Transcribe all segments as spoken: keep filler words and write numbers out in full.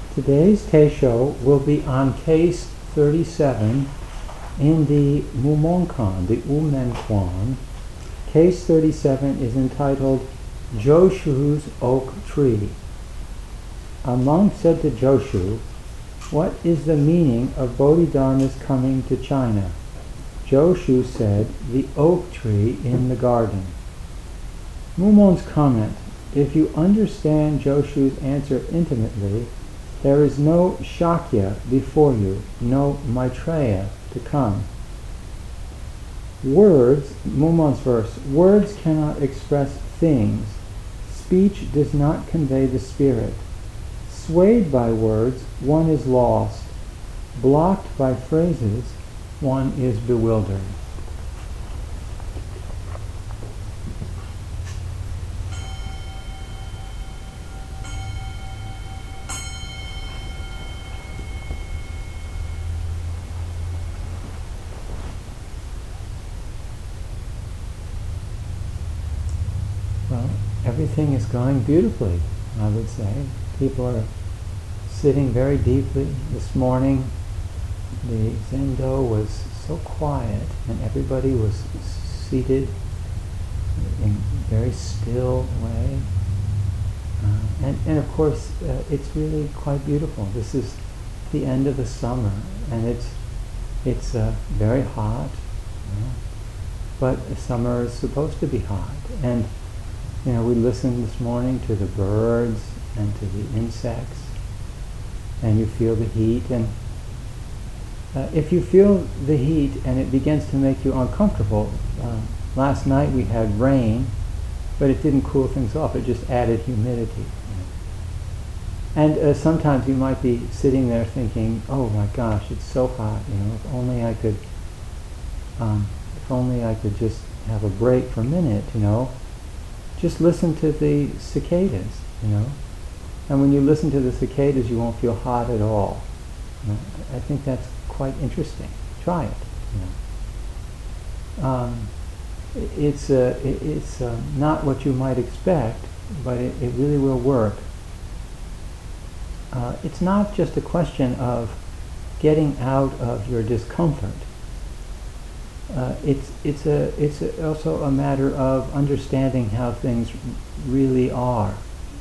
Today's Teisho will be on case thirty-seven in the Mumonkan, the Umenquan. Case thirty-seven is entitled Joshu's Oak Tree. A monk said to Joshu, "What is the meaning of Bodhidharma's coming to China?" Joshu said, "The oak tree in the garden." Mumon's comment: if you understand Joshu's answer intimately, there is no Shakya before you, no Maitreya to come. Words, Mumon's verse, words cannot express things. Speech does not convey the spirit. Swayed by words, one is lost. Blocked by phrases, one is bewildered. Well, everything is going beautifully, I would say. People are sitting very deeply. This morning, the Zendo was so quiet, and everybody was seated in a very still way. Uh, and, and of course, uh, it's really quite beautiful. This is the end of the summer, and it's it's uh, very hot. You know, but summer is supposed to be hot, and you know, we listened this morning to the birds and to the insects, and you feel the heat. And uh, if you feel the heat and it begins to make you uncomfortable, uh, last night we had rain, but it didn't cool things off. It just added humidity. You know. And uh, sometimes you might be sitting there thinking, "Oh my gosh, it's so hot. You know, if only I could, um, if only I could just have a break for a minute. You know." Just listen to the cicadas, you know. And when you listen to the cicadas, you won't feel hot at all. You know? I think that's quite interesting. Try it. You know. Um, it's uh, it, it's uh, not what you might expect, but it, it really will work. Uh, it's not just a question of getting out of your discomfort. Uh, it's it's a it's a, also a matter of understanding how things really are.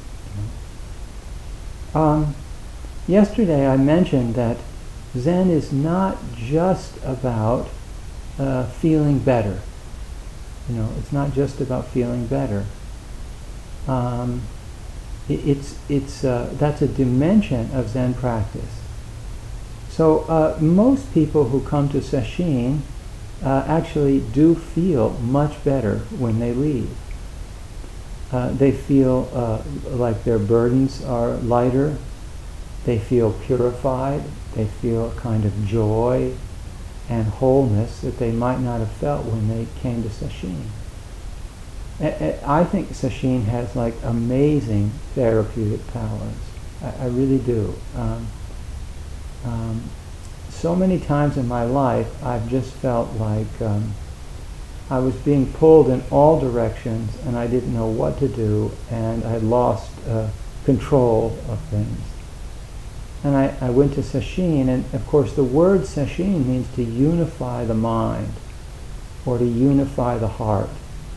Um, yesterday I mentioned that Zen is not just about uh, feeling better. You know, it's not just about feeling better. Um, it, it's it's uh, that's a dimension of Zen practice. So uh, most people who come to Sesshin Uh, actually do feel much better when they leave. Uh, they feel uh, like their burdens are lighter. They feel purified. They feel a kind of joy and wholeness that they might not have felt when they came to Sesshin. I, I think Sesshin has like amazing therapeutic powers. I, I really do. Um, um, So many times in my life, I've just felt like um, I was being pulled in all directions, and I didn't know what to do, and I lost uh, control of things. And I, I went to Sesshin, and of course the word Sesshin means to unify the mind, or to unify the heart.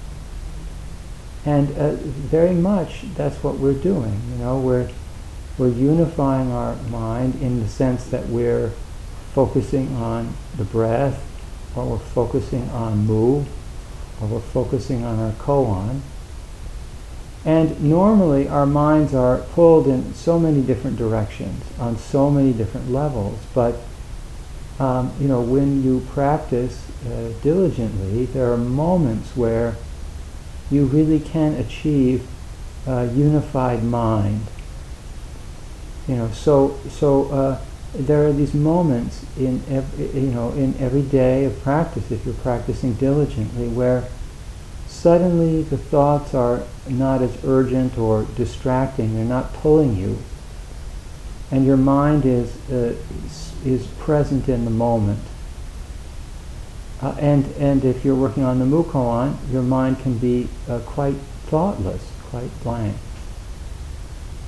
And uh, very much that's what we're doing. You know, we're we're unifying our mind in the sense that we're focusing on the breath, or we're focusing on mu, or we're focusing on our koan. And normally our minds are pulled in so many different directions, on so many different levels, but um, you know, when you practice uh, diligently, there are moments where you really can achieve a unified mind. You know, so so uh, there are these moments in every, you know, in every day of practice, if you're practicing diligently, where suddenly the thoughts are not as urgent or distracting. They're not pulling you, and your mind is uh, is present in the moment. Uh, and and if you're working on the Mukoan, your mind can be uh, quite thoughtless, quite blank.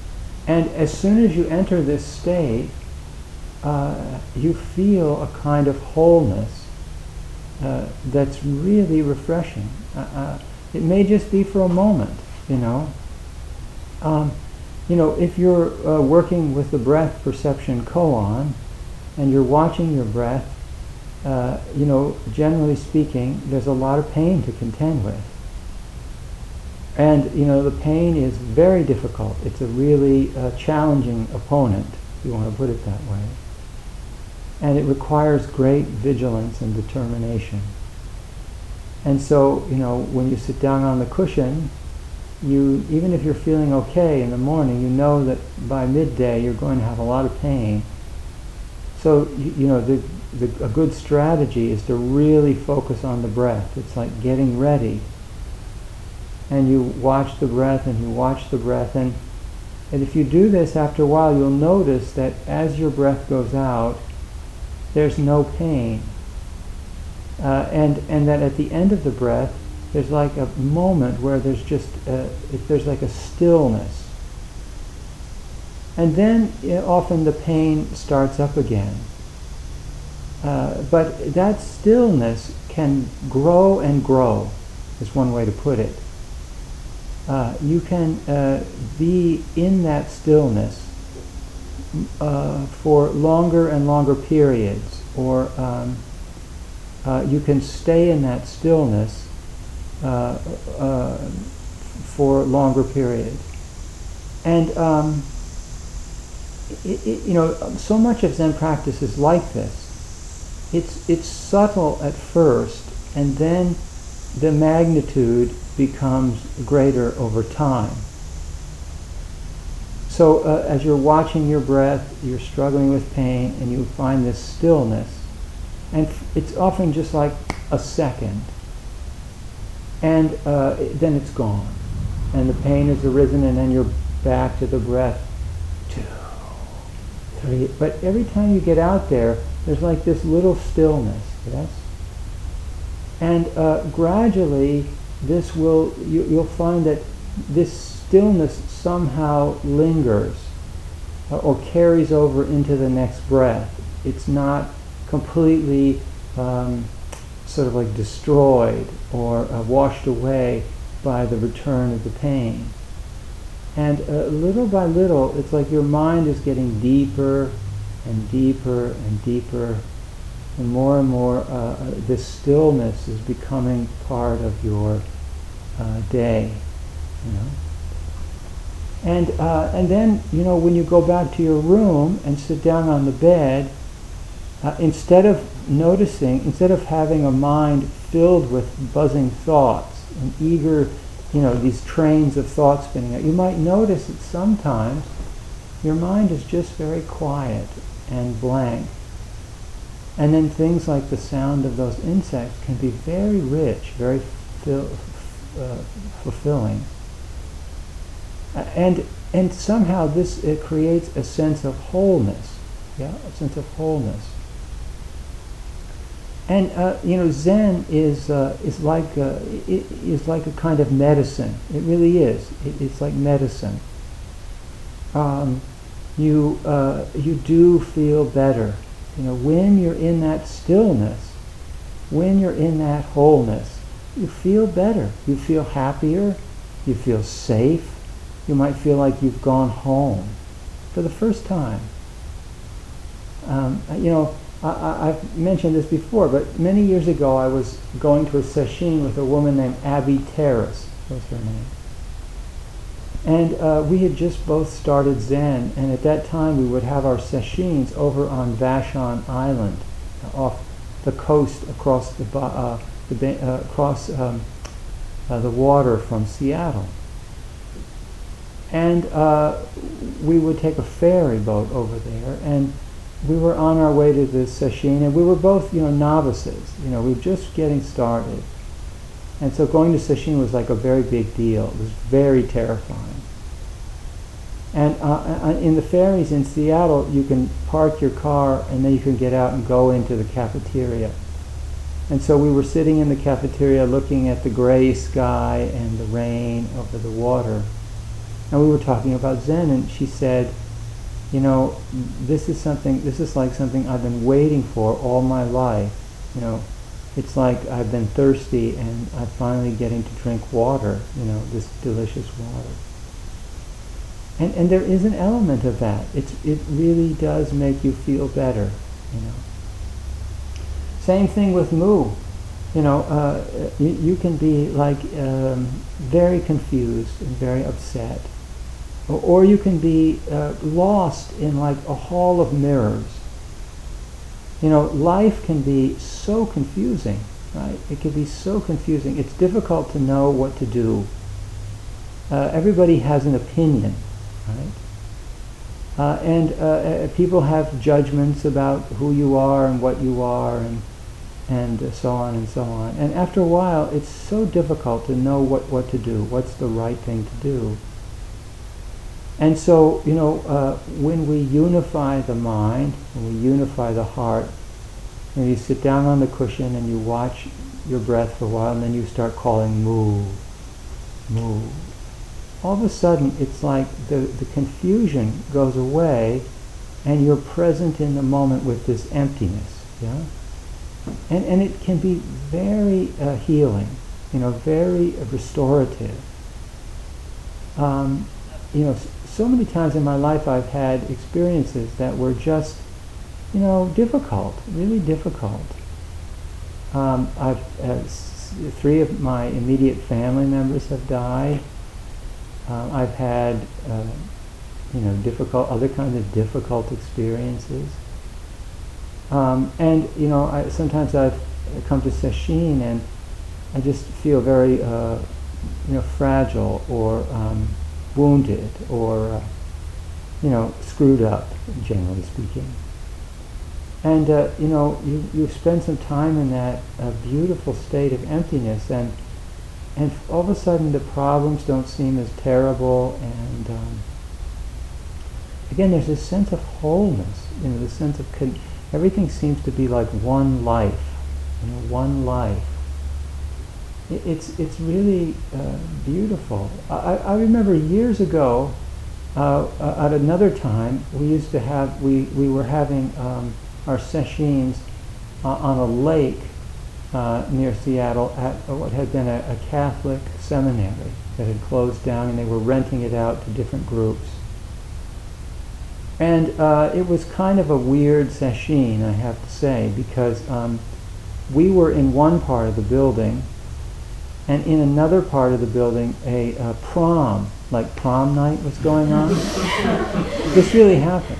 And as soon as you enter this state, uh, you feel a kind of wholeness uh, that's really refreshing. Uh, uh, it may just be for a moment, you know. Um, you know, if you're uh, working with the breath perception koan, and you're watching your breath, uh, you know, generally speaking, there's a lot of pain to contend with. And, you know, the pain is very difficult. It's a really uh, challenging opponent, if you want to put it that way. And it requires great vigilance and determination. And so, you know, when you sit down on the cushion, you, even if you're feeling okay in the morning, you know that by midday you're going to have a lot of pain. So, you, you know, the, the, a good strategy is to really focus on the breath. It's like getting ready. And you watch the breath and you watch the breath. And, and if you do this after a while, you'll notice that as your breath goes out, there's no pain. Uh, and, and that at the end of the breath, there's like a moment where there's just, uh, it, there's like a stillness. And then uh, often the pain starts up again. Uh, but that stillness can grow and grow, is one way to put it. Uh, you can uh, be in that stillness uh, for longer and longer periods, or um, uh, you can stay in that stillness uh, uh, for longer periods. And um, it, it, you know, so much of Zen practice is like this. It's it's subtle at first, and then the magnitude becomes greater over time. So uh, as you're watching your breath, you're struggling with pain, and you find this stillness, and f- it's often just like a second, and uh, then it's gone, and the pain has arisen, and then you're back to the breath. Two, three. But every time you get out there, there's like this little stillness, yes? And uh, gradually, this will, you, you'll find that this stillness somehow lingers uh, or carries over into the next breath. It's not completely um, sort of like destroyed or uh, washed away by the return of the pain. And uh, little by little, it's like your mind is getting deeper and deeper and deeper, and more and more uh, this stillness is becoming part of your uh, day, you know. And uh, and then, you know, when you go back to your room and sit down on the bed, uh, instead of noticing, instead of having a mind filled with buzzing thoughts and eager, you know, these trains of thoughts spinning out, you might notice that sometimes your mind is just very quiet and blank. And then things like the sound of those insects can be very rich, very fil- uh, fulfilling. Uh, and and somehow this it creates a sense of wholeness, yeah, a sense of wholeness. And uh, you know, Zen is uh, is like a, it is like a kind of medicine. It really is. It, it's like medicine. Um, you uh, you do feel better. You know, when you're in that stillness, when you're in that wholeness, you feel better. You feel happier. You feel safe. You might feel like you've gone home for the first time. Um, you know, I, I, I've mentioned this before, but many years ago I was going to a sesshin with a woman named Abby Terrace, was her name. And uh, we had just both started Zen, and at that time we would have our sesshins over on Vashon Island, uh, off the coast across the uh, the uh, across um, uh, the water from Seattle. And uh, we would take a ferry boat over there, and we were on our way to the sesshin, and we were both, you know, novices. You know, we were just getting started. And so going to sesshin was like a very big deal. It was very terrifying. And uh, in the ferries in Seattle, you can park your car and then you can get out and go into the cafeteria. And so we were sitting in the cafeteria looking at the gray sky and the rain over the water. And we were talking about Zen, and she said, you know, this is something, this is like something I've been waiting for all my life. You know, it's like I've been thirsty and I'm finally getting to drink water, you know, this delicious water. And and there is an element of that. It's, it really does make you feel better, you know. Same thing with mu. You know, uh, you, you can be like um, very confused and very upset. Or, or you can be uh, lost in like a hall of mirrors. You know, life can be so confusing, right? It can be so confusing. It's difficult to know what to do. Uh, everybody has an opinion, right? Uh, and uh, uh, people have judgments about who you are and what you are, and and uh, so on and so on. And after a while, it's so difficult to know what, what to do, what's the right thing to do. And so, you know, uh, when we unify the mind, when we unify the heart, and you sit down on the cushion and you watch your breath for a while, and then you start calling mu, mu. All of a sudden, it's like the, the confusion goes away, and you're present in the moment with this emptiness, yeah? And and it can be very uh, healing, you know, very restorative. Um, you know, so many times in my life I've had experiences that were just, you know, difficult, really difficult. Um, I've uh, s- three of my immediate family members have died. Uh, I've had, uh, you know, difficult other kinds of difficult experiences. Um, and you know, I, sometimes I've come to sesshin and I just feel very, uh, you know, fragile or um, wounded or, uh, you know, screwed up, generally speaking. And uh, you know, you you spend some time in that uh, beautiful state of emptiness, and and all of a sudden the problems don't seem as terrible, and um, again, there's this sense of wholeness, you know, the sense of con- everything seems to be like one life, you know, one life. It, it's it's really uh, beautiful. I, I remember years ago, uh, uh, at another time, we used to have we we were having um, our sessions uh, on a lake uh, near Seattle at what had been a, a Catholic seminary that had closed down, and they were renting it out to different groups. And uh, it was kind of a weird session, I have to say, because um, we were in one part of the building, and in another part of the building, a, a prom, like prom night was going on. This really happened.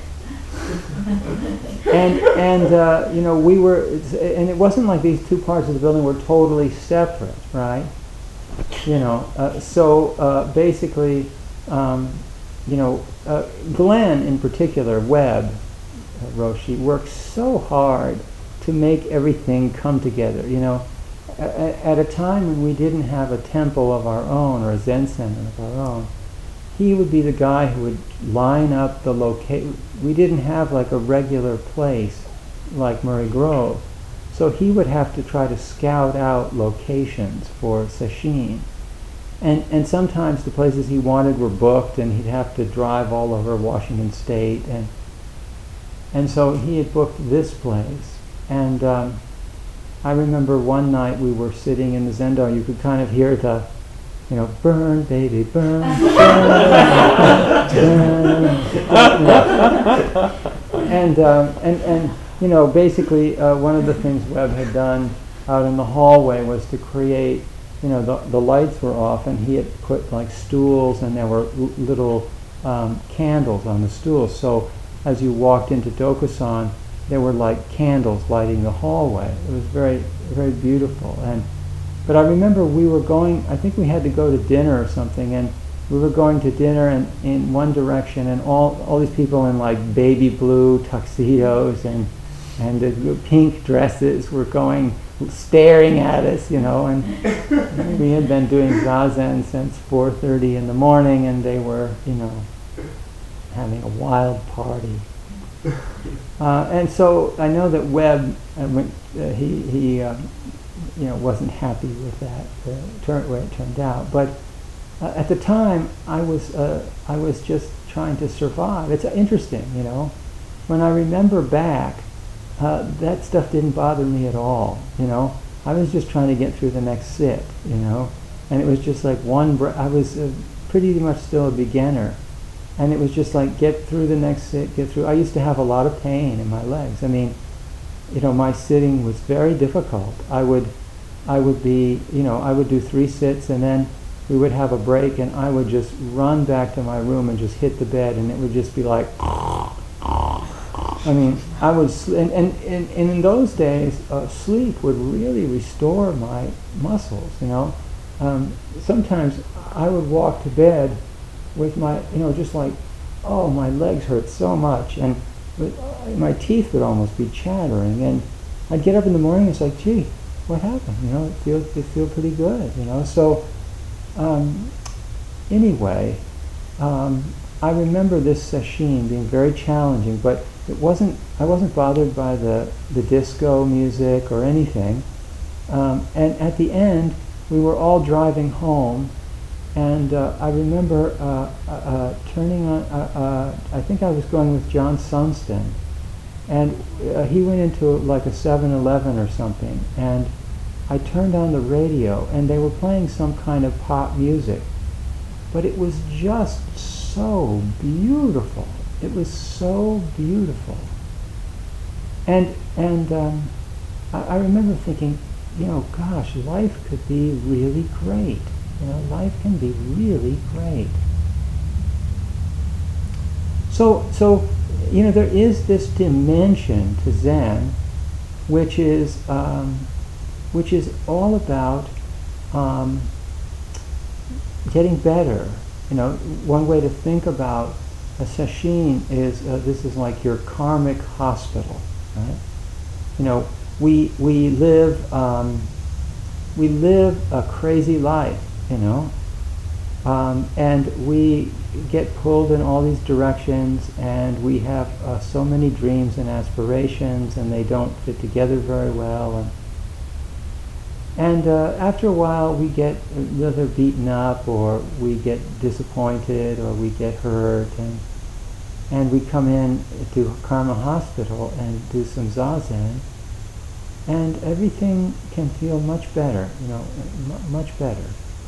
And, and uh, you know, we were, and it wasn't like these two parts of the building were totally separate, right? You know, uh, so uh, basically, um, you know, uh, Glenn in particular, Webb, uh, Roshi, worked so hard to make everything come together. You know, a- at a time when we didn't have a temple of our own or a Zen center of our own, he would be the guy who would line up the location. We didn't have like a regular place like Murray Grove, so he would have to try to scout out locations for sesshin. And and sometimes the places he wanted were booked, and he'd have to drive all over Washington State, and and so he had booked this place. And um, I remember one night we were sitting in the Zendo. You could kind of hear the, you know, burn baby burn, burn, burn. and um, and and you know, basically uh, one of the things Webb had done out in the hallway was to create. You know, the, the lights were off, and he had put like stools, and there were l- little um, candles on the stools. So as you walked into Dokusan, there were like candles lighting the hallway. It was very, very beautiful. And but I remember we were going. I think we had to go to dinner or something, and we were going to dinner in, in one direction, and all all these people in like baby blue tuxedos and and the pink dresses were going. Staring at us, you know, and we had been doing zazen since four thirty in the morning, and they were, you know, having a wild party. Uh, and so I know that Webb, uh, went, uh, he, he uh, you know, wasn't happy with that, uh, turn, way it turned out. But uh, at the time, I was uh, I was just trying to survive. It's interesting, you know. When I remember back, uh, that stuff didn't bother me at all, you know. I was just trying to get through the next sit, you know. And it was just like one breath. I was uh, pretty much still a beginner. And it was just like, get through the next sit, get through. I used to have a lot of pain in my legs. I mean, you know, my sitting was very difficult. I would, I would be, you know, I would do three sits and then we would have a break and I would just run back to my room and just hit the bed and it would just be like, I mean, I would, sl- and, and, and, and in those days, uh, sleep would really restore my muscles, you know. Um, sometimes I would walk to bed with my, you know, just like, oh, my legs hurt so much, and with, uh, my teeth would almost be chattering, and I'd get up in the morning, it's like, gee, what happened? You know, it feels, it feels pretty good, you know. So, um, anyway, um, I remember this sesshin being very challenging, but it wasn't, I wasn't bothered by the, the disco music or anything. Um, and at the end, we were all driving home, and uh, I remember uh, uh, uh, turning on, uh, uh, I think I was going with John Sunston, and uh, he went into like a seven eleven or something, and I turned on the radio, and they were playing some kind of pop music, but it was just so beautiful. It was so beautiful. And and um, I, I remember thinking, you know, gosh, life could be really great. You know, life can be really great. So, so, you know, there is this dimension to Zen, which is, um, which is all about um, getting better. You know, one way to think about a sesshin is uh, this is like your karmic hospital, right? You know, we we live um, we live a crazy life, you know, um, and we get pulled in all these directions, and we have uh, so many dreams and aspirations, and they don't fit together very well, and and uh, after a while we get either beaten up, or we get disappointed, or we get hurt, and and we come in to Karma Hospital and do some zazen, and everything can feel much better, you know, m- much better.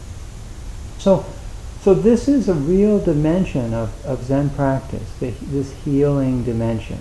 So, so this is a real dimension of, of Zen practice, the, this healing dimension.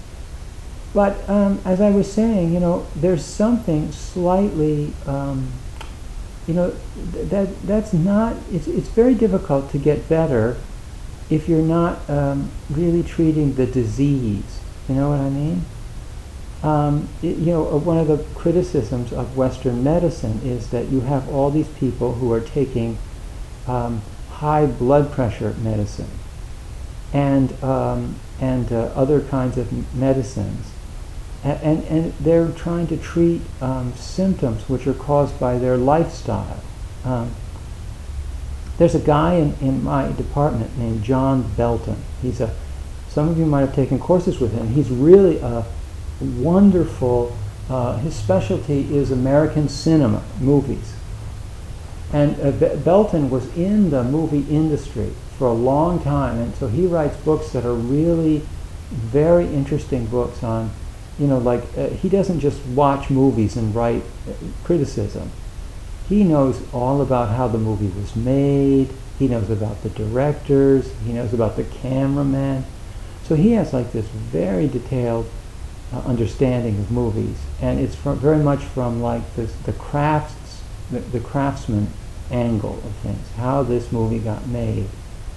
But um, as I was saying, you know, there's something slightly, um, you know, th- that that's not. It's it's very difficult to get better if you're not um, really treating the disease. You know what I mean? Um, it, you know, uh, one of the criticisms of Western medicine is that you have all these people who are taking um, high blood pressure medicine and um, and uh, other kinds of m- medicines. And, and they're trying to treat um, symptoms which are caused by their lifestyle. Um, there's a guy in, in my department named John Belton. He's a, some of you might have taken courses with him. He's really a wonderful, uh, his specialty is American cinema, movies. And uh, Be- Belton was in the movie industry for a long time, and so he writes books that are really very interesting books on, you know, like, uh, he doesn't just watch movies and write uh, criticism. He knows all about how the movie was made, he knows about the directors, he knows about the cameraman. So he has like this very detailed uh, understanding of movies, and it's from, very much from like this, the crafts, the, the craftsman angle of things, how this movie got made.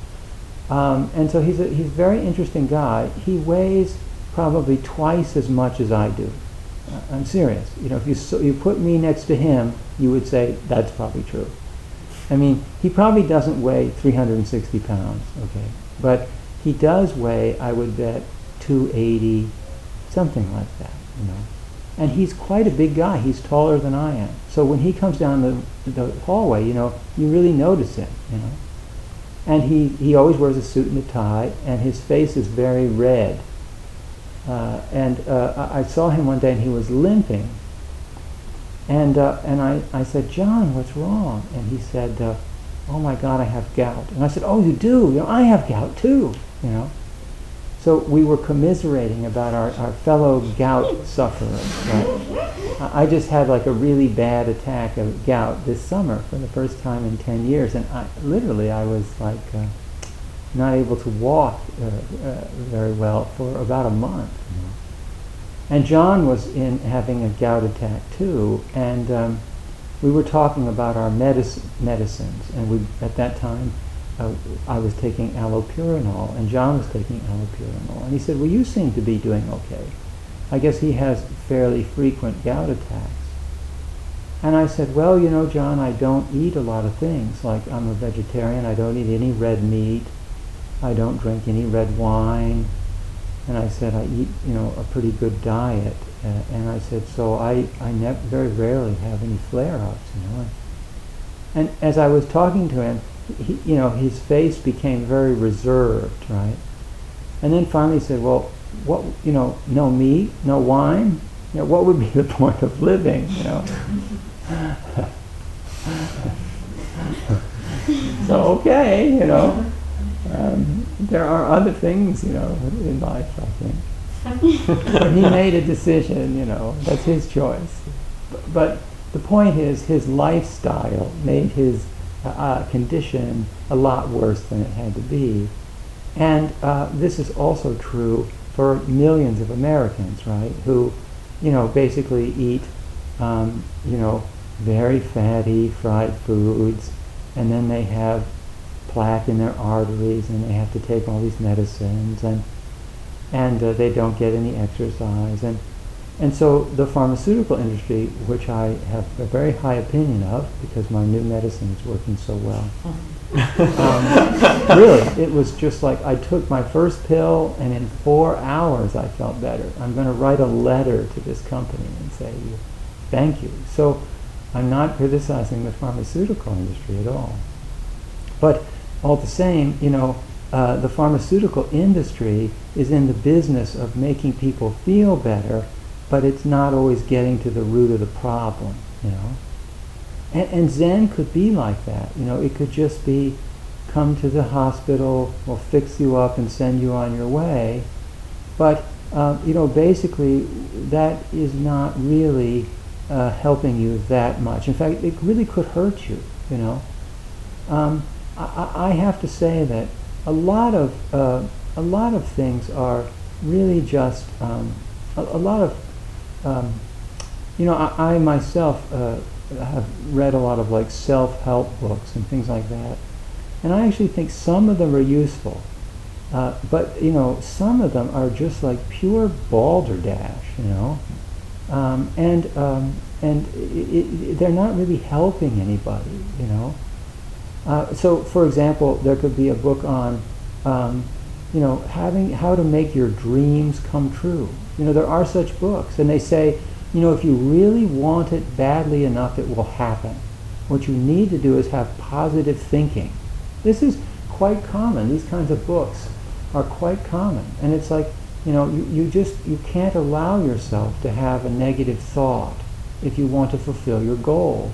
Um, and so he's a he's a very interesting guy. He weighs probably twice as much as I do. Uh, I'm serious. You know, if you so you put me next to him, you would say that's probably true. I mean, he probably doesn't weigh three hundred sixty pounds, okay, but he does weigh, I would bet, two eighty, something like that, you know. And he's quite a big guy. He's taller than I am. So when he comes down the, the hallway, you know, you really notice him, you know. And he, he always wears a suit and a tie, and his face is very red. Uh, and uh, I saw him one day, and he was limping. And uh, and I, I said, John, what's wrong? And he said, uh, oh my God, I have gout. And I said, oh, you do? You know, I have gout too, you know. So we were commiserating about our, our fellow gout sufferers, right? I just had like a really bad attack of gout this summer for the first time in ten years, and I, literally I was like uh, not able to walk uh, uh, very well for about a month. You know? And John was in having a gout attack too, and um, we were talking about our medic- medicines, and we at that time uh, I was taking allopurinol, and John was taking allopurinol, and he said, well, you seem to be doing okay. I guess he has fairly frequent gout attacks. And I said, well, you know, John, I don't eat a lot of things. Like, I'm a vegetarian, I don't eat any red meat, I don't drink any red wine, and I said, I eat, you know, a pretty good diet. Uh, and I said, so I, I ne- very rarely have any flare-ups, you know. And as I was talking to him, he, you know, his face became very reserved, right? And then finally he said, well, what, you know, no meat, no wine? You know, what would be the point of living, you know? So, okay, you know, um, there are other things, you know, in life, I think. But he made a decision, you know, that's his choice. But, but the point is, his lifestyle made his uh, condition a lot worse than it had to be. And uh, this is also true for millions of Americans, right, who, you know, basically eat, um, you know, very fatty fried foods, and then they have plaque in their arteries, and they have to take all these medicines, and and uh, they don't get any exercise, and and so the pharmaceutical industry, which I have a very high opinion of because my new medicine is working so well. um, really, it was just like I took my first pill, and in four hours I felt better. I'm going to write a letter to this company and say, thank you. So I'm not criticizing the pharmaceutical industry at all. But all the same, you know, uh, the pharmaceutical industry is in the business of making people feel better, but it's not always getting to the root of the problem, you know. And, and Zen could be like that, you know. It could just be, come to the hospital, we'll fix you up and send you on your way. But, uh, you know, basically that is not really uh, helping you that much. In fact, it really could hurt you, you know. Um, I, I have to say that a lot of uh, a lot of things are really just um, a, a lot of um, you know I, I myself uh, have read a lot of like self-help books and things like that, and I actually think some of them are useful, uh, but you know some of them are just like pure balderdash, you know, um, and um, and it, it, they're not really helping anybody, you know. Uh, so, for example, there could be a book on, um, you know, having how to make your dreams come true. You know, there are such books, and they say, you know, if you really want it badly enough, it will happen. What you need to do is have positive thinking. This is quite common. These kinds of books are quite common, and it's like, you know, you, you just you can't allow yourself to have a negative thought if you want to fulfill your goals.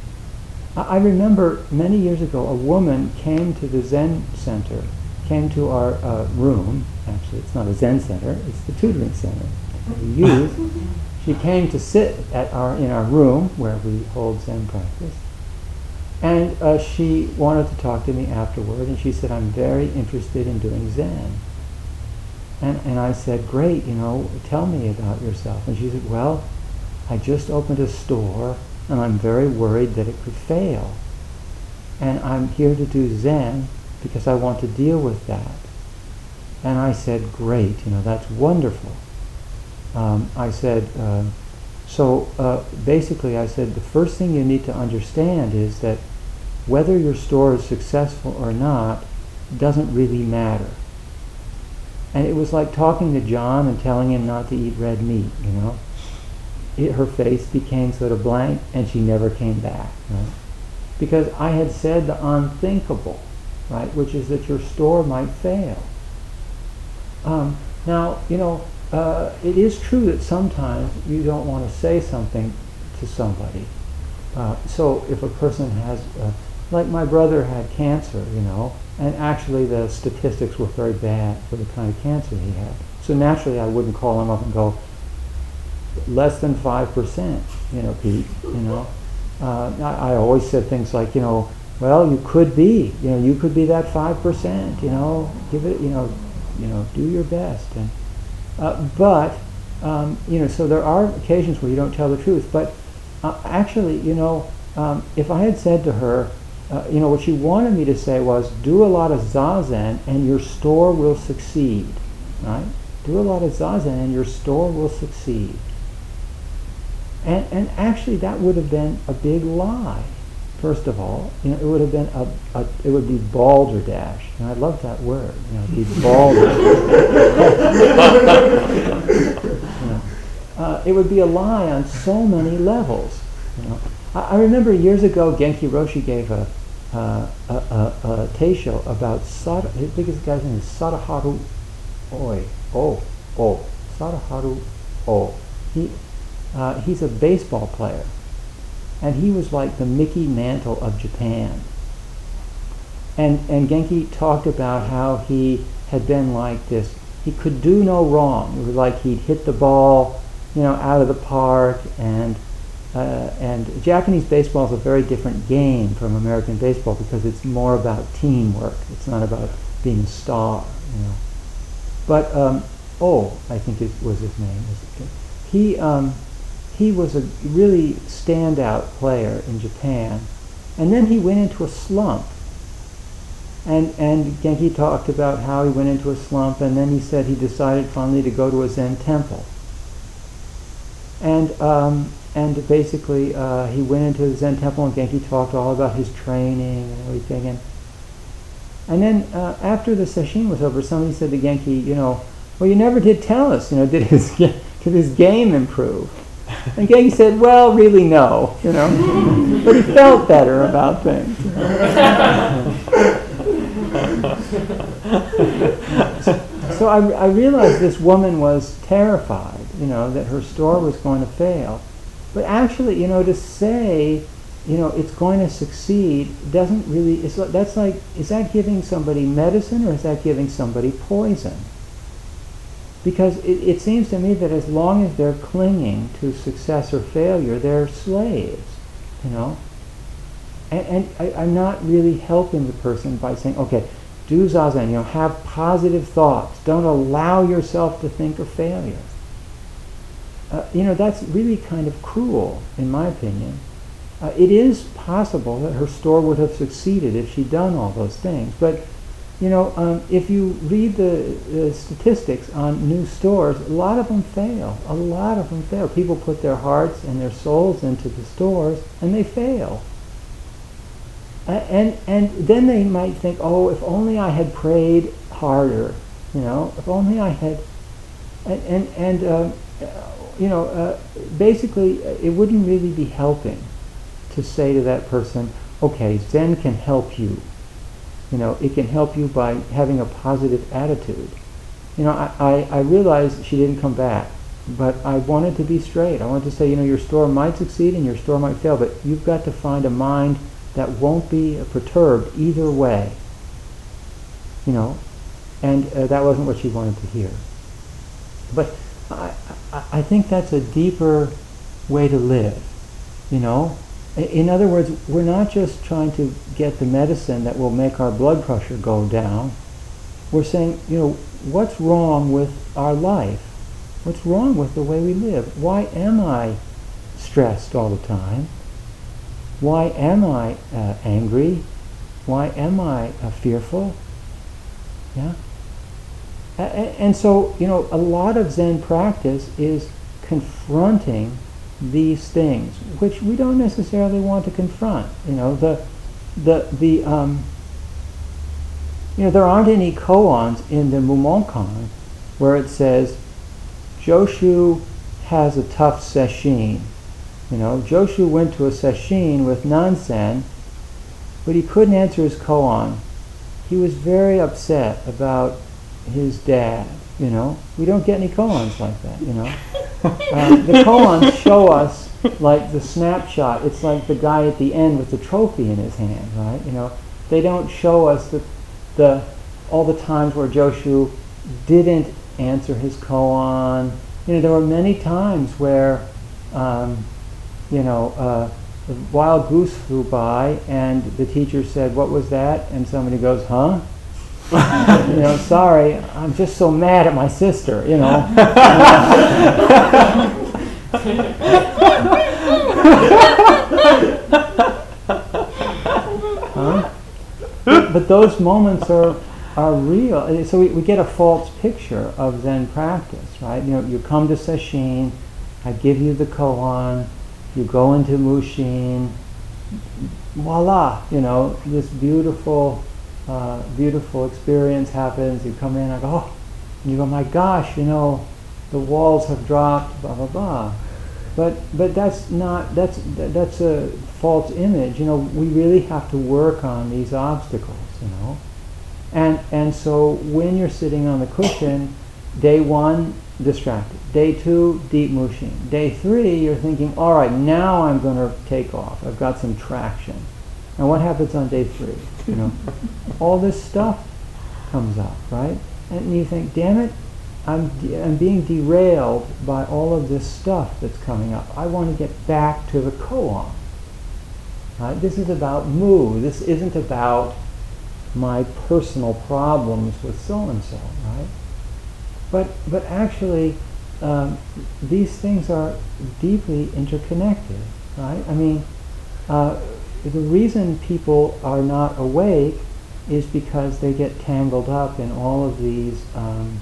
I remember many years ago a woman came to the Zen Center, came to our uh, room. Actually, it's not a Zen Center, it's the tutoring center that we use. She came to sit at our in our room where we hold Zen practice. And uh, she wanted to talk to me afterward, and she said, I'm very interested in doing Zen. And, and I said, great, you know, tell me about yourself. And she said, well, I just opened a store, and I'm very worried that it could fail. And I'm here to do Zen because I want to deal with that. And I said, great, you know, that's wonderful. Um, I said, uh, so uh, basically I said, the first thing you need to understand is that whether your store is successful or not doesn't really matter. And it was like talking to John and telling him not to eat red meat, you know. It, her face became sort of blank, and she never came back, right? Because I had said the unthinkable, right, which is that your store might fail. Um, now, you know, uh, it is true that sometimes you don't want to say something to somebody. Uh, so if a person has, uh, like my brother had cancer, you know, and actually the statistics were very bad for the kind of cancer he had. So naturally I wouldn't call him up and go, less than five percent, you know, Pete, you know. Uh, I, I always said things like, you know, well, you could be, you know, you could be that five percent, you know, give it, you know, you know, do your best. And uh, but, um, you know, so there are occasions where you don't tell the truth. But uh, actually, you know, um, if I had said to her, uh, you know, what she wanted me to say was, do a lot of zazen and your store will succeed, right? Do a lot of zazen and your store will succeed. And, and actually that would have been a big lie. First of all, you know, it would have been a, a it would be balderdash. And I love that word, you know, be balderdash. You know, uh, it would be a lie on so many levels. You know, I, I remember years ago, Genki Roshi gave a uh, a, a, a teisho about Sada. I think his guy's name is Sadaharu Oi. Oh, oh, Sadaharu Oh. He uh, he's a baseball player. And he was like the Mickey Mantle of Japan. And and Genki talked about how he had been like this. He could do no wrong. It was like he'd hit the ball, you know, out of the park. And uh, and Japanese baseball is a very different game from American baseball because it's more about teamwork. It's not about being a star, you know. But um, oh, I think it was his name. He. Um, He was a really standout player in Japan, and then he went into a slump. And and Genki talked about how he went into a slump, and then he said he decided finally to go to a Zen temple. And um, and basically uh, he went into the Zen temple, and Genki talked all about his training and everything. And and then uh, after the sesshin was over, somebody said to Genki, you know, well, you never did tell us, you know, did his did his game improve? And Genki said, well, really no, you know, but he felt better about things. So I, I realized this woman was terrified, you know, that her store was going to fail. But actually, you know, to say, you know, it's going to succeed doesn't really, it's, that's like, is that giving somebody medicine or is that giving somebody poison? Because it, it seems to me that as long as they're clinging to success or failure, they're slaves, you know. And, and I, I'm not really helping the person by saying, okay, do zazen, you know, have positive thoughts. Don't allow yourself to think of failure. Uh, you know, that's really kind of cruel, in my opinion. Uh, it is possible that her store would have succeeded if she'd done all those things, but you know, um, if you read the, the statistics on new stores, a lot of them fail. A lot of them fail. People put their hearts and their souls into the stores, and they fail. Uh, and and then they might think, oh, if only I had prayed harder, you know, if only I had, and and, and uh, you know, uh, basically, it wouldn't really be helping to say to that person, okay, Zen can help you. You know, it can help you by having a positive attitude. You know, I, I, I realized she didn't come back, but I wanted to be straight. I wanted to say, you know, your store might succeed and your store might fail, but you've got to find a mind that won't be perturbed either way. You know, and uh, that wasn't what she wanted to hear. But I, I, I think that's a deeper way to live, you know. In other words, we're not just trying to get the medicine that will make our blood pressure go down. We're saying, you know, what's wrong with our life? What's wrong with the way we live? Why am I stressed all the time? Why am I uh, angry? Why am I uh, fearful? Yeah. A- and so, you know, a lot of Zen practice is confronting these things, which we don't necessarily want to confront. You know, the the the um, you know, there aren't any koans in the Mumonkan where it says Joshu has a tough sesshin. You know, Joshu went to a sesshin with Nansen, but he couldn't answer his koan. He was very upset about his dad. You know, we don't get any koans like that. You know. Uh, the koans show us like the snapshot. It's like the guy at the end with the trophy in his hand, right? You know, they don't show us the, the all the times where Joshu didn't answer his koan. You know, there were many times where, um, you know, uh, the wild goose flew by, and the teacher said, "What was that?" And somebody goes, "Huh?" You know, sorry, I'm just so mad at my sister. You know. Huh? But, but those moments are are real. So we, we get a false picture of Zen practice, right? You know, you come to Sesshin, I give you the koan, you go into Mushin, voila, you know, this beautiful, uh, beautiful experience happens. You come in, I go, oh, and you go, my gosh, you know, the walls have dropped, blah blah blah. But but that's not that's that's a false image. You know, we really have to work on these obstacles. You know, and and so when you're sitting on the cushion, day one distracted, day two deep mushin, day three you're thinking, all right, now I'm going to take off. I've got some traction. And what happens on day three? You know, all this stuff comes up, right? And you think, damn it. I'm, de- I'm being derailed by all of this stuff that's coming up. I want to get back to the koan. Right? This is about mu. This isn't about my personal problems with so-and-so, right? But, but actually, um, these things are deeply interconnected, right? I mean, uh, the reason people are not awake is because they get tangled up in all of these um,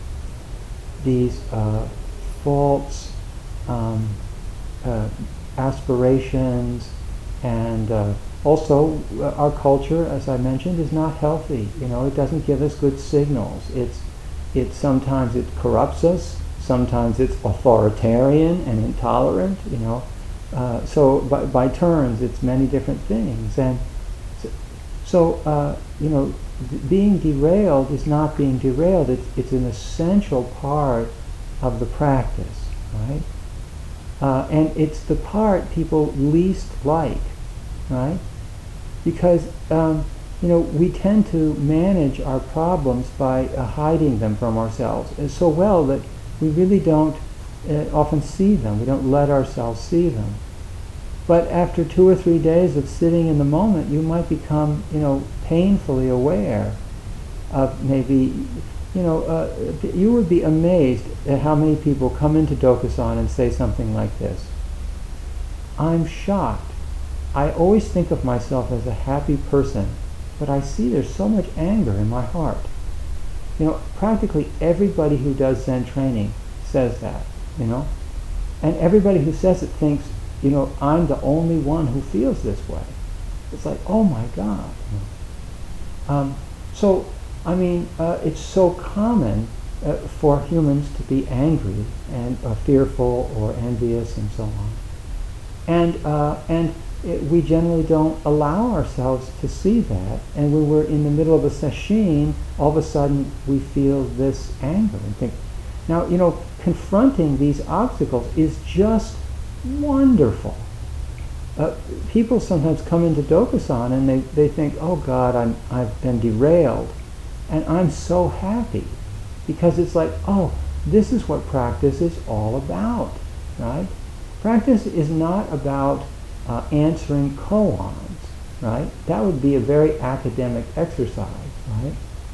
these uh, false um, uh, aspirations, and uh, also uh, our culture, as I mentioned, is not healthy. You know, it doesn't give us good signals. It's it sometimes it corrupts us. Sometimes it's authoritarian and intolerant. You know, uh, so by, by turns, it's many different things. And so, so uh, you know. Being derailed is not being derailed. It's, it's an essential part of the practice, right? Uh, and it's the part people least like, right? Because um, you know, we tend to manage our problems by uh, hiding them from ourselves uh, so well that we really don't uh, often see them. We don't let ourselves see them. But after two or three days of sitting in the moment, you might become, you know, painfully aware of maybe, you know, uh, you would be amazed at how many people come into Dokusan and say something like this. I'm shocked. I always think of myself as a happy person, but I see there's so much anger in my heart. You know, practically everybody who does Zen training says that, you know, and everybody who says it thinks, you know, I'm the only one who feels this way. It's like, oh my God. Um, so, I mean, uh, it's so common uh, for humans to be angry and uh, fearful or envious and so on. And uh, and it, we generally don't allow ourselves to see that. And when we're in the middle of a sesshin, all of a sudden we feel this anger and think. Now, you know, confronting these obstacles is just wonderful. Uh, people sometimes come into Dokusan and they, they think, oh God, I'm, I've been derailed. And I'm so happy. Because it's like, oh, this is what practice is all about, right? Practice is not about uh, answering koans, right? That would be a very academic exercise, right?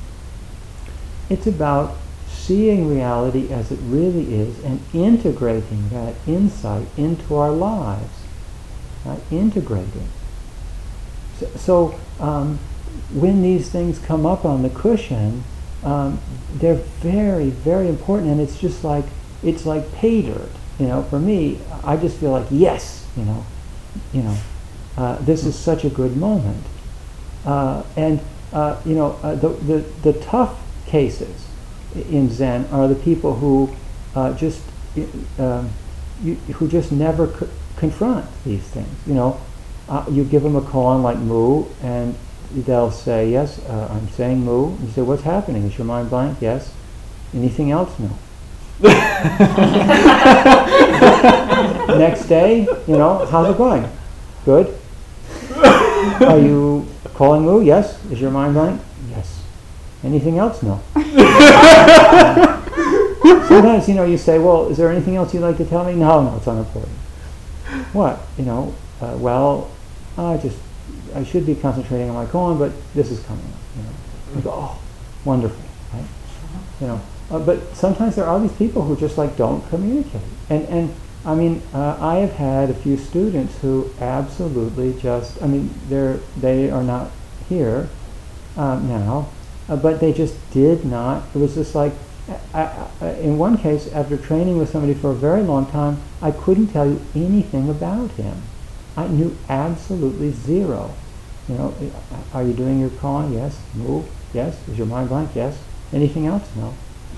It's about seeing reality as it really is and integrating that insight into our lives, right? Integrating. So, so um, when these things come up on the cushion, um, they're very, very important, and it's just like, it's like pay dirt. You know, for me, I just feel like, yes, you know, you know, uh, this is such a good moment. Uh, and, uh, you know, uh, the, the, the tough cases in Zen are the people who uh, just um, you, who just never c- confront these things. You know, uh, you give them a koan like mu, and they'll say, "Yes, uh, I'm saying mu." And you say, "What's happening? Is your mind blank?" "Yes." "Anything else?" "No." Next day, you know, how's it going? Good. Are you calling Wu? Yes. Is your mind blank? Yes. Anything else? No. Sometimes, you know, you say, well, is there anything else you'd like to tell me? No, no, it's unimportant. What? You know, uh, well, I just, I should be concentrating on my koan, but this is coming up. You know, you go, oh, wonderful, right? You know, uh, but sometimes there are these people who just like don't communicate. And, and I mean, uh, I have had a few students who absolutely just, I mean, they're, they are not here um, now, uh, but they just did not, it was just like, I, I, in one case, after training with somebody for a very long time, I couldn't tell you anything about him. I knew absolutely zero. You know, are you doing your koan? Yes. Move? Yes. Is your mind blank? Yes. Anything else? No.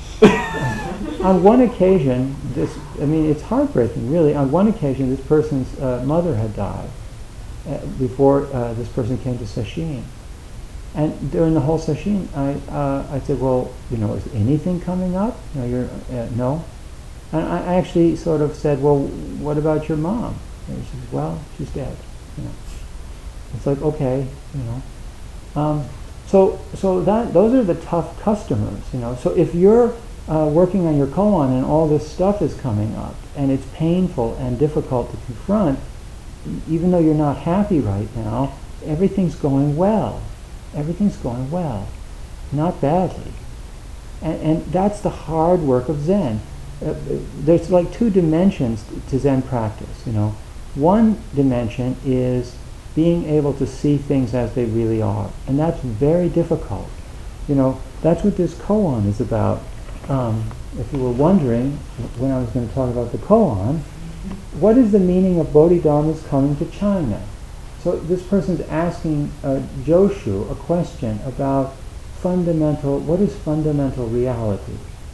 On one occasion, this, I mean, it's heartbreaking, really. On one occasion, this person's uh, mother had died uh, before uh, this person came to sesshin. And during the whole session, I uh, I said, well, you know, is anything coming up? You know, you're uh, no. And I, I actually sort of said, well, what about your mom? And she said, well, she's dead. You know, it's like, okay, you know. Um, so so that those are the tough customers, you know. So if you're uh, working on your koan and all this stuff is coming up and it's painful and difficult to confront, even though you're not happy right now, everything's going well. Everything's going well, not badly. And, and that's the hard work of Zen. Uh, there's like two dimensions to Zen practice, you know. One dimension is being able to see things as they really are, and that's very difficult. You know, that's what this koan is about. Um, if you were wondering, when I was going to talk about the koan, what is the meaning of Bodhidharma's coming to China? So this person's asking uh, Joshu a question about fundamental, what is fundamental reality?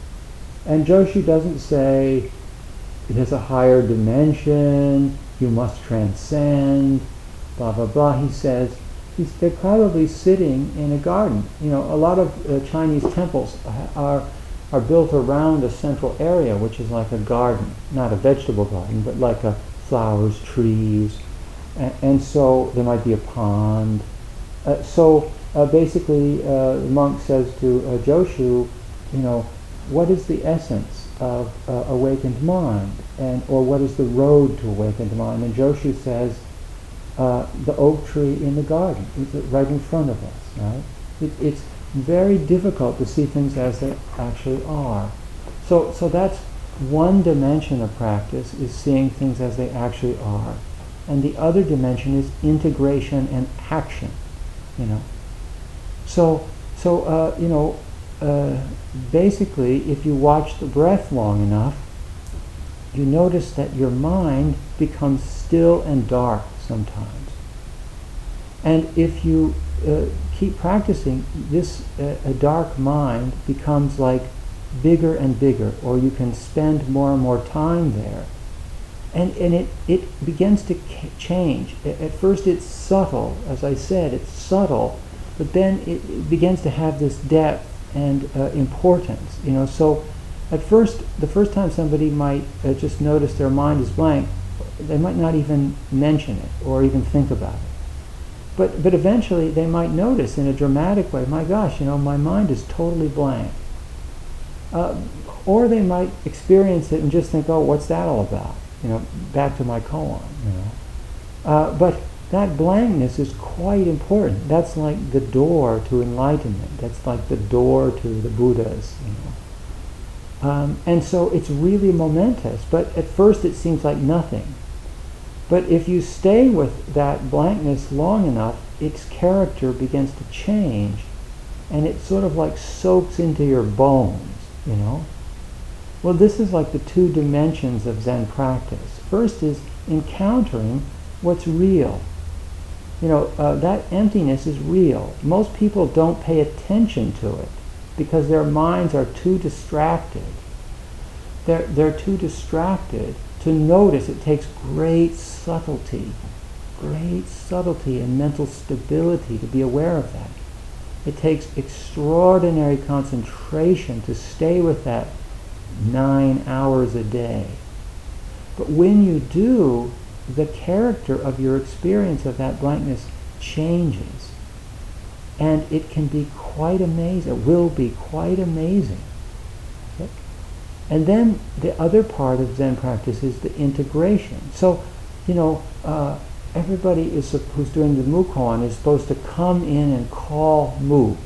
And Joshu doesn't say it has a higher dimension, you must transcend, blah, blah, blah. He says he's, they're probably sitting in a garden. You know, a lot of uh, Chinese temples are, are built around a central area, which is like a garden, not a vegetable garden, but like a flowers, trees, and, and so there might be a pond. Uh, so uh, basically, uh, the monk says to uh, Joshu, you know, what is the essence of uh, awakened mind, and or what is the road to awakened mind? And Joshu says, uh, the oak tree in the garden, it's right in front of us. Right? It, it's very difficult to see things as they actually are. So, so that's one dimension of practice, is seeing things as they actually are, and the other dimension is integration and action. You know, so so uh, you know. Uh, basically, if you watch the breath long enough, you notice that your mind becomes still and dark sometimes. And if you uh, keep practicing, this uh, a dark mind becomes like bigger and bigger, or you can spend more and more time there. And, and it, it begins to ca- change. At, at first it's subtle, as I said, it's subtle, but then it, it begins to have this depth and uh, importance, you know. So at first, the first time somebody might uh, just notice their mind is blank, they might not even mention it or even think about it. But but eventually they might notice in a dramatic way, my gosh, you know, my mind is totally blank. Uh, or they might experience it and just think, oh, what's that all about? You know, back to my koan, you know. Uh, but that blankness is quite important. That's like the door to enlightenment. That's like the door to the Buddhas, you know. Um, and so it's really momentous. But at first it seems like nothing. But if you stay with that blankness long enough, its character begins to change, and it sort of like soaks into your bones, you know. Well, this is like the two dimensions of Zen practice. First is encountering what's real. You know, uh, that emptiness is real. Most people don't pay attention to it because their minds are too distracted. They're, they're too distracted to notice. It takes great subtlety, great subtlety and mental stability to be aware of that. It takes extraordinary concentration to stay with that nine hours a day. But when you do, the character of your experience of that blankness changes. And it can be quite amazing. It will be quite amazing. Okay? And then the other part of Zen practice is the integration. So, you know, uh, everybody is who's doing the Mu Koan is supposed to come in and call Mu.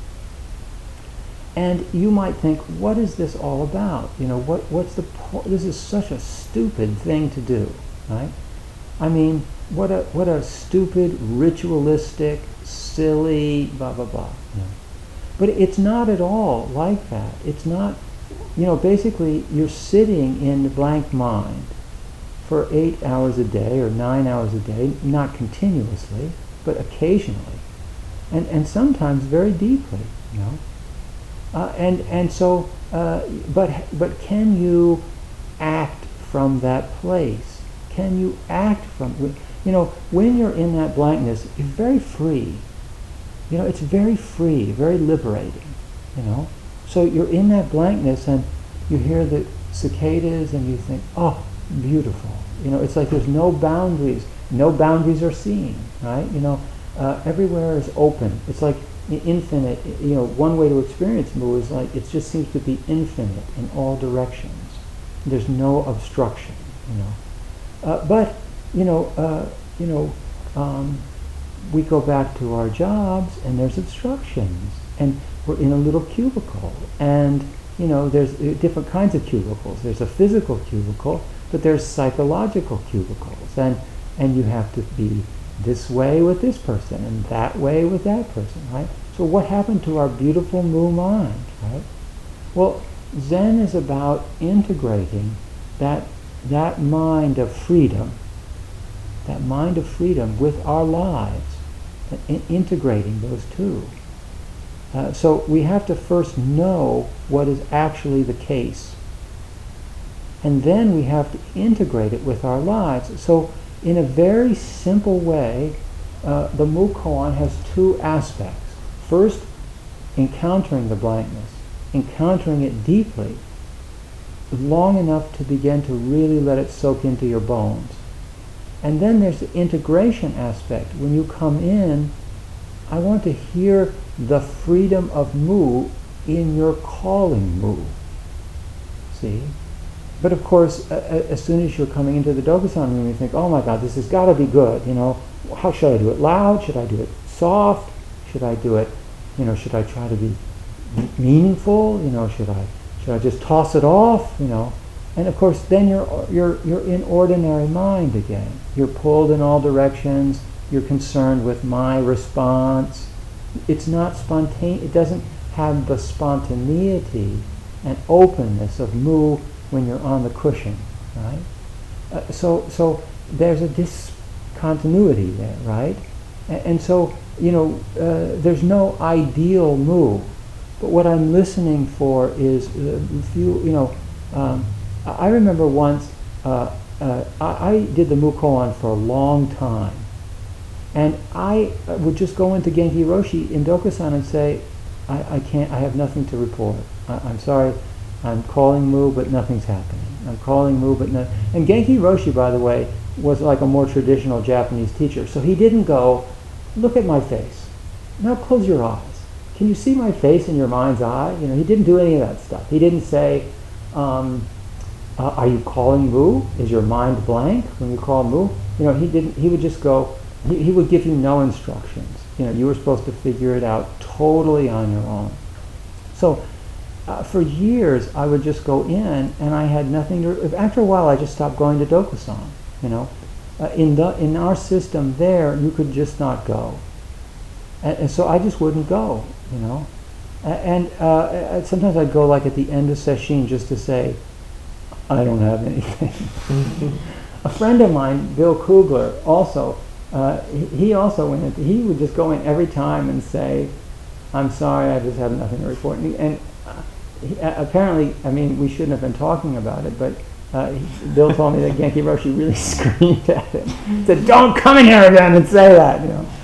And you might think, what is this all about? You know, what what's the po- this is such a stupid thing to do, right? I mean, what a what a stupid, ritualistic, silly, blah blah blah. Yeah. But it's not at all like that. It's not, you know, basically you're sitting in the blank mind for eight hours a day or nine hours a day, not continuously, but occasionally, and and sometimes very deeply, you know. Uh, and and so, uh, but but can you act from that place? Can you act from, you know, when you're in that blankness, you're very free. You know, it's very free, very liberating. You know, so you're in that blankness and you hear the cicadas and you think, oh, beautiful. You know, it's like there's no boundaries. No boundaries are seen, right? You know, uh, everywhere is open. It's like infinite. You know, one way to experience Mu is like it just seems to be infinite in all directions. There's no obstruction. You know, uh, but you know, uh, you know, um, we go back to our jobs and there's obstructions, and we're in a little cubicle, and you know, there's uh, different kinds of cubicles. There's a physical cubicle, but there's psychological cubicles, and and you have to be this way with this person and that way with that person, right? So what happened to our beautiful Mu mind, right? Well, Zen is about integrating that that mind of freedom, that mind of freedom with our lives, and in- integrating those two. Uh, so we have to first know what is actually the case, and then we have to integrate it with our lives. So in a very simple way, uh, the Mu Koan has two aspects. First, encountering the blankness, encountering it deeply, long enough to begin to really let it soak into your bones. And then there's the integration aspect. When you come in, I want to hear the freedom of Mu in your calling Mu. See? But of course, uh, as soon as you're coming into the Dokusan room, you think, oh my God, this has got to be good. You know, how should I do it? Loud? Should I do it soft? Should I do it, you know, should I try to be m- meaningful? You know, should I should I just toss it off? You know, and of course, then you're you're you're in ordinary mind again. You're pulled in all directions. You're concerned with my response. It's not spontaneous. It doesn't have the spontaneity and openness of Mu when you're on the cushion, right? Uh, so, so there's a discontinuity there, right? And, and so, you know, uh, there's no ideal Mu, but what I'm listening for is, uh, few, you know, um, I remember once uh, uh, I, I did the Mu Koan for a long time, and I would just go into Genki Roshi in Dokusan and say, I, I can't, I have nothing to report. I, I'm sorry. I'm calling Mu, but nothing's happening. I'm calling Mu, but no. And Genki Roshi, by the way, was like a more traditional Japanese teacher. So he didn't go, look at my face. Now close your eyes. Can you see my face in your mind's eye? You know, he didn't do any of that stuff. He didn't say, um, uh, are you calling Mu? Is your mind blank when you call Mu? You know, he didn't. He would just go. He, he would give you no instructions. You know, you were supposed to figure it out totally on your own. So. Uh, for years, I would just go in, and I had nothing to. After a while, I just stopped going to Dokusan. You know, uh, in the in our system there, you could just not go, and, and so I just wouldn't go. You know, and, and uh, sometimes I'd go like at the end of sesshin just to say, I don't have anything. A friend of mine, Bill Kugler, also uh, he, he also went into, he would just go in every time and say, I'm sorry, I just have nothing to report. And, and He, uh, apparently, I mean, we shouldn't have been talking about it, but uh, he, Bill told me that Genki Roshi really screamed at him. He said, don't come in here again and say that, you know.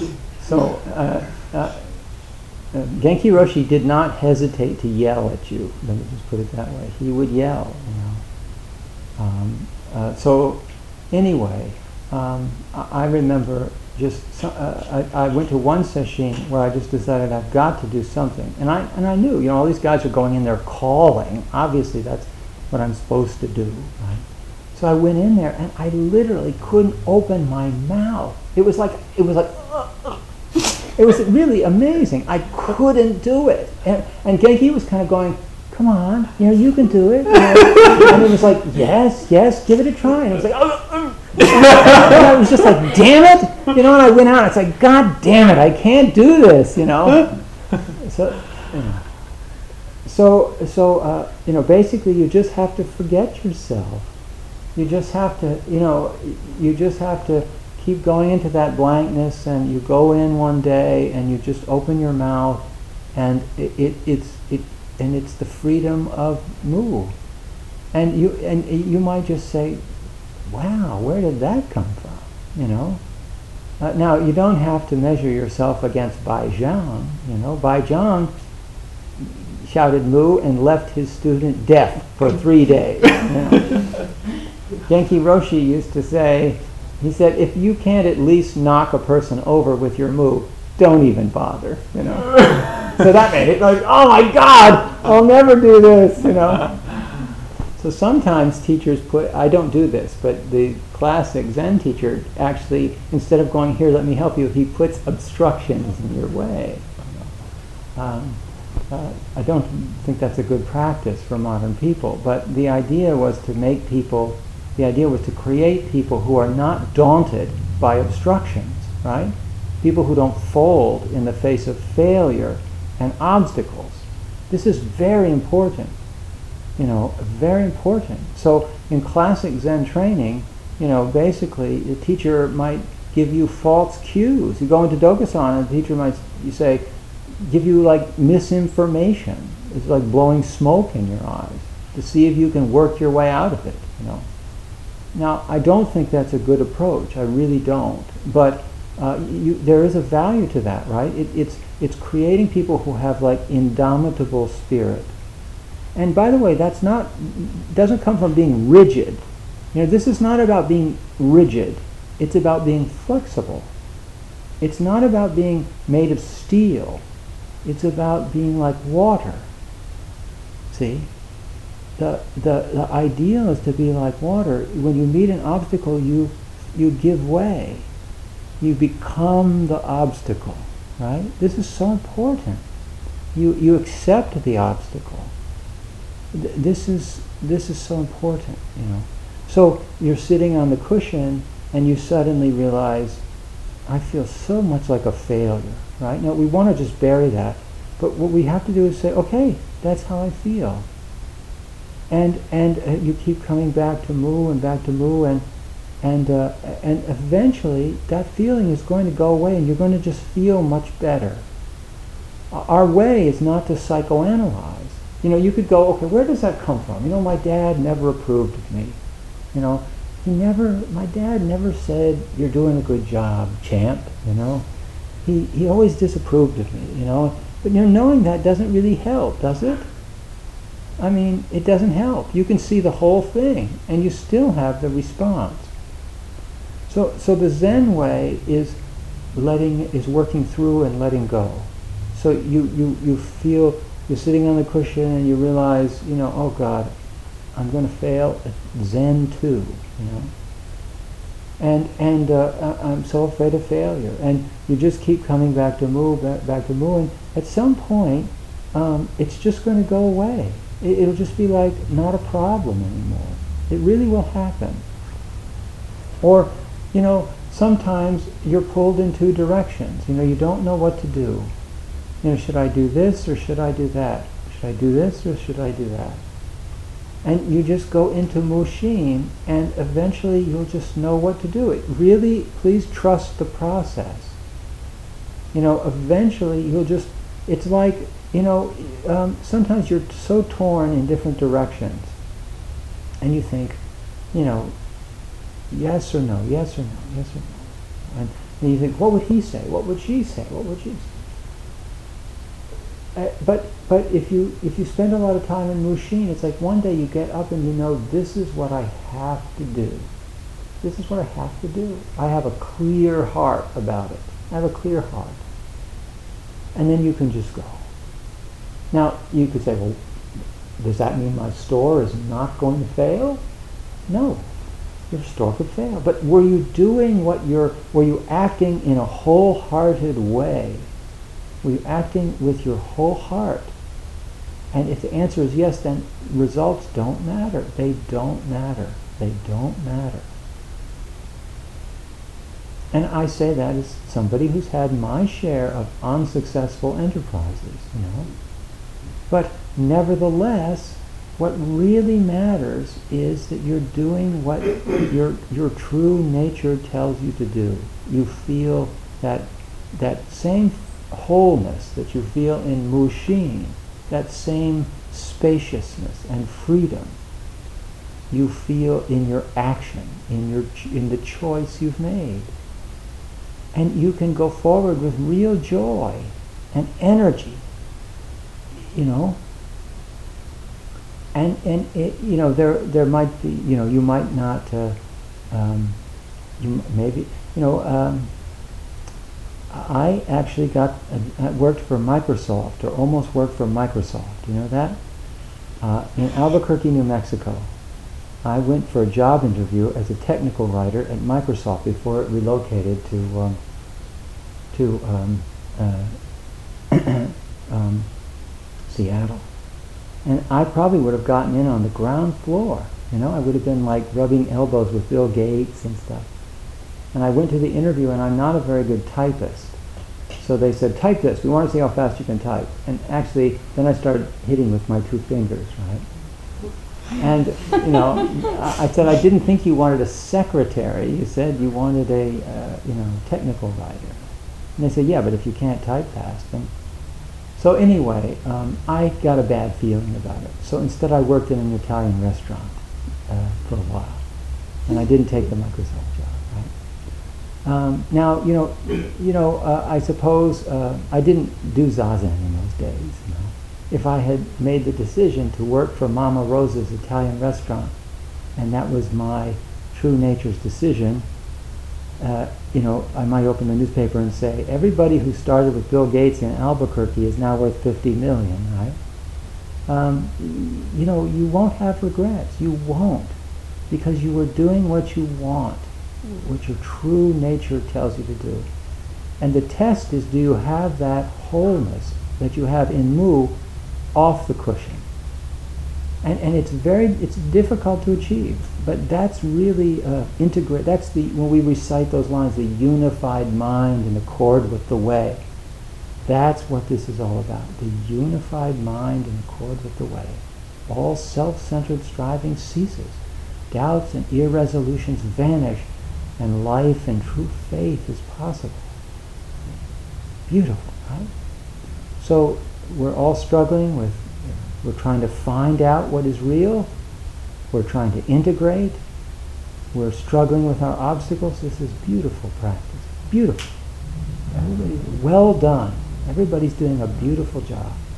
so uh, uh, uh, Genki Roshi did not hesitate to yell at you. Let me just put it that way. He would yell, you know. Um, uh, so anyway, um, I, I remember just so, uh, I, I went to one session where I just decided I've got to do something, and I and I knew, you know, all these guys are going in there calling. Obviously, that's what I'm supposed to do, right? So I went in there, and I literally couldn't open my mouth. It was like it was like. Uh, uh. It was really amazing. I couldn't do it. And, and Genki was kind of going, come on, you know, you can do it. You know? And it was like, yes, yes, give it a try. And I was like, oh, oh. And I was just like, damn it. You know, and I went out, it's like, God damn it, I can't do this, you know. So, you know. So, so uh, you know, basically you just have to forget yourself. You just have to, you know, you just have to keep going into that blankness, and you go in one day and you just open your mouth, and it, it it's it and it's the freedom of mu. And you and you might just say, wow, where did that come from? You know. Uh, now you don't have to measure yourself against Bai Zhang. You know, Bai Zhang shouted mu and left his student deaf for three days. You know? Genki Roshi used to say, he said, if you can't at least knock a person over with your mu, don't even bother, you know. So that made it like, oh my God, I'll never do this, you know. So sometimes teachers put, I don't do this, but the classic Zen teacher actually, instead of going, here, let me help you, he puts obstructions in your way. Um, uh, I don't think that's a good practice for modern people, but the idea was to make people The idea was to create people who are not daunted by obstructions, right? People who don't fold in the face of failure and obstacles. This is very important, you know, very important. So in classic Zen training, you know, basically the teacher might give you false cues. You go into Dokusan and the teacher might, you say, give you like misinformation. It's like blowing smoke in your eyes to see if you can work your way out of it, you know. Now, I don't think that's a good approach. I really don't. But uh, you, there is a value to that, right? It, it's it's creating people who have like indomitable spirit. And by the way, that's not doesn't come from being rigid. You know, this is not about being rigid. It's about being flexible. It's not about being made of steel. It's about being like water. See? The, the the ideal is to be like water. When you meet an obstacle, you you give way. You become the obstacle, right? This is so important. You you accept the obstacle. Th- this is this is so important, you know. So you're sitting on the cushion and you suddenly realize, I feel so much like a failure, right? Now we want to just bury that, but what we have to do is say, okay, that's how I feel. And and uh, you keep coming back to mu and back to mu, and and uh, and eventually that feeling is going to go away, and you're going to just feel much better. Our way is not to psychoanalyze. You know, you could go, okay, where does that come from? You know, my dad never approved of me. You know, he never. My dad never said, "You're doing a good job, champ." You know, he he always disapproved of me. You know, but you know, knowing that doesn't really help, does it? I mean, it doesn't help. You can see the whole thing, and you still have the response. So, so the Zen way is letting, is working through and letting go. So you, you, you feel you're sitting on the cushion, and you realize, you know, oh God, I'm going to fail at Zen too, you know. And and uh, I'm so afraid of failure, and you just keep coming back to mu, back, back to mu, and at some point, um, it's just going to go away. It'll just be like not a problem anymore. It really will happen. Or, you know, sometimes you're pulled in two directions. You know, you don't know what to do. You know, should I do this or should I do that? Should I do this or should I do that? And you just go into Mushin, and eventually you'll just know what to do. It really, please trust the process. You know, eventually you'll just, it's like, you know, um, sometimes you're so torn in different directions, and you think, you know, yes or no, yes or no, yes or no. And, And you think, what would he say? What would she say? What would she say? Uh, but but if you if you spend a lot of time in Mushin, it's like one day you get up and you know, this is what I have to do. This is what I have to do. I have a clear heart about it. I have a clear heart. And then you can just go. Now, you could say, well, does that mean my store is not going to fail? No. Your store could fail. But were you doing what you're, were you acting in a wholehearted way? Were you acting with your whole heart? And if the answer is yes, then results don't matter. They don't matter. They don't matter. And I say that as somebody who's had my share of unsuccessful enterprises, you know. But nevertheless, what really matters is that you're doing what your your true nature tells you to do. You feel that that same wholeness that you feel in Mushin, that same spaciousness and freedom you feel in your action, in your in the choice you've made. And you can go forward with real joy and energy, you know. And and it, you know, there there might be, you know, you might not, uh, um, you maybe, you know, um, I actually got uh, worked for Microsoft, or almost worked for Microsoft. You know that? Uh, in Albuquerque, New Mexico. I went for a job interview as a technical writer at Microsoft before it relocated to um, to um, uh, um, Seattle. And I probably would have gotten in on the ground floor. You know, I would have been like rubbing elbows with Bill Gates and stuff. And I went to the interview, and I'm not a very good typist. So they said, type this. We want to see how fast you can type. And actually, then I started hitting with my two fingers, right? And, you know, I said, I didn't think you wanted a secretary. You said you wanted a, uh, you know, technical writer. And they said, yeah, but if you can't type fast, then... So anyway, um, I got a bad feeling about it. So instead I worked in an Italian restaurant uh, for a while. And I didn't take the Microsoft job, right? Um, now, you know, you know, uh, I suppose uh, I didn't do Zazen in those days, you know. If I had made the decision to work for Mama Rosa's Italian restaurant, and that was my true nature's decision, uh, you know, I might open the newspaper and say, everybody who started with Bill Gates in Albuquerque is now worth fifty million, right? Um, you know, you won't have regrets. You won't. Because you were doing what you want, what your true nature tells you to do. And the test is, do you have that wholeness that you have in Mu off the cushion? And and it's very, it's difficult to achieve, but that's really uh, integrate. That's the, when we recite those lines, the unified mind in accord with the way. That's what this is all about. The unified mind in accord with the way. All self-centered striving ceases. Doubts and irresolutions vanish, and life and true faith is possible. Beautiful, right? So we're all struggling with, we're trying to find out what is real. We're trying to integrate. We're struggling with our obstacles. This is beautiful practice. Beautiful. Everybody, well done. Everybody's doing a beautiful job.